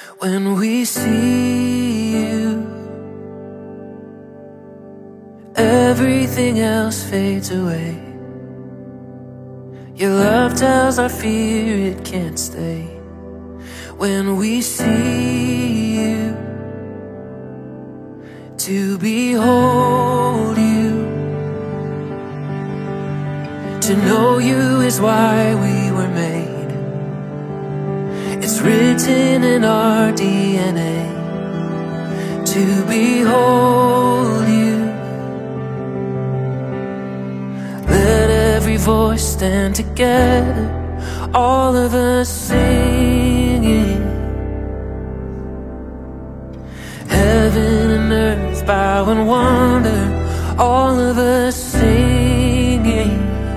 When we see you, everything else fades away. Your love tells our fear it can't stay. When we see you, to behold you, to know you is why we were made. It's written in our DNA to behold you. Let every voice stand together, all of us singing. Heaven and earth bow and wonder, all of us singing.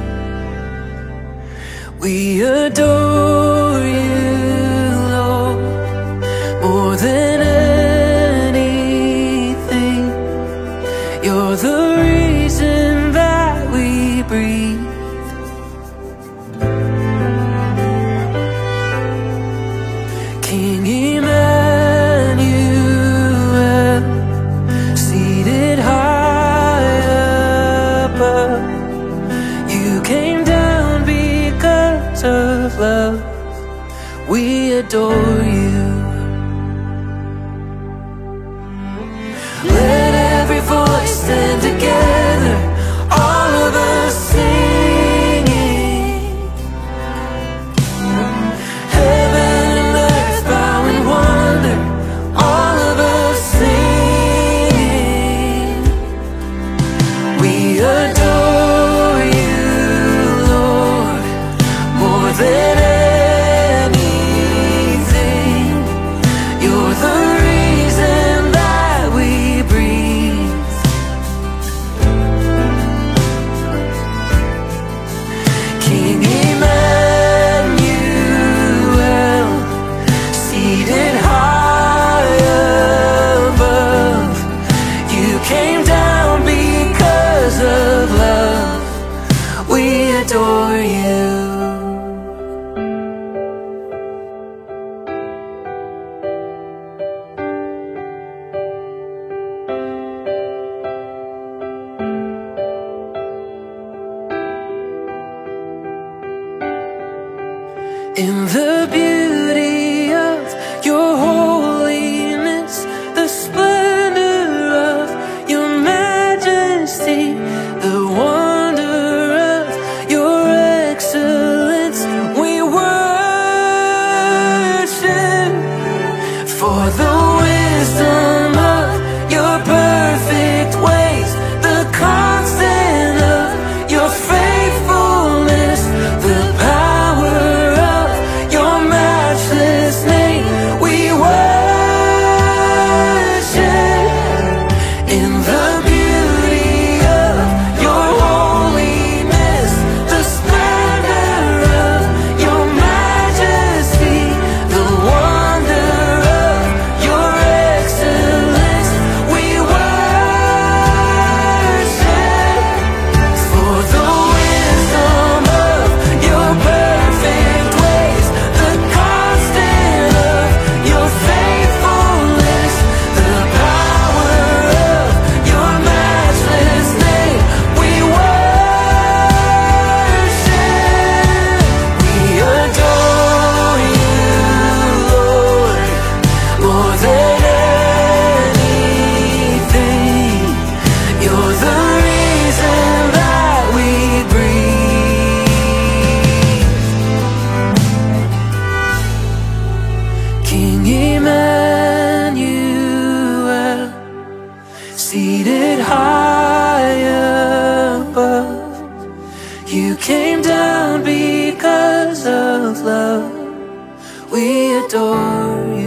We adore you, Lord, more than anything. You're the reason that we breathe. King Emmanuel, seated high above, you came down because of love. We adore you. Let every voice stand together, all of us singing. Heaven and earth bow and wonder, all of us singing. We adore you, Lord, more than anything. You're the reason that we breathe. King Emmanuel, seated high above, you came down because of love. We adore you. In the beauty of your holiness, the splendor of your majesty, the wonder of your excellence, we worship. For the wisdom of your perfect ways, the constant of your faithfulness, the power of your matchless name, we worship. In the beauty of your holiness, the splendor of your majesty, the wonder of your excellence, we worship. For the wisdom of your perfect ways, the constant of your faithfulness, the power of your matchless name, we worship. We adore you, Lord, more than anything. You're the reason that we breathe. King Emmanuel, seated high above, you came down because of love. We adore you.